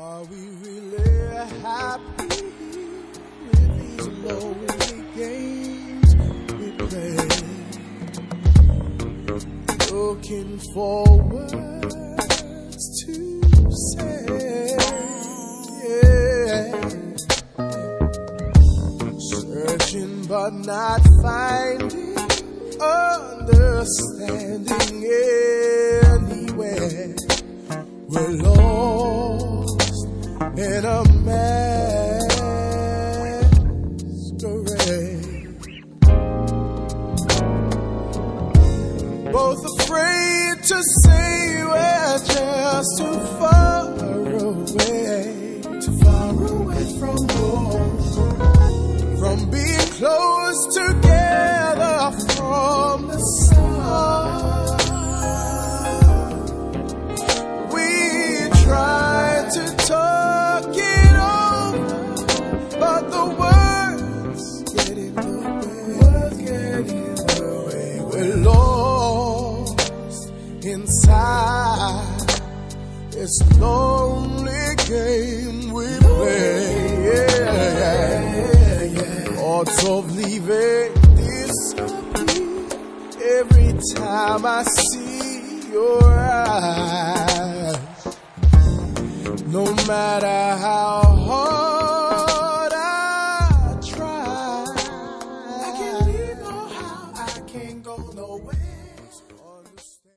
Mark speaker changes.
Speaker 1: Are we really happy with these lonely games we play? Looking for words to say, yeah. Searching but not finding understanding anywhere. We're lost in a masquerade, both afraid to say we're just too far away from home, from being close together from the start. Tried to talk it over, but the words get in the way. We're lost inside this lonely game we play. Thoughts of leaving disappear every time I see your eyes. No matter how hard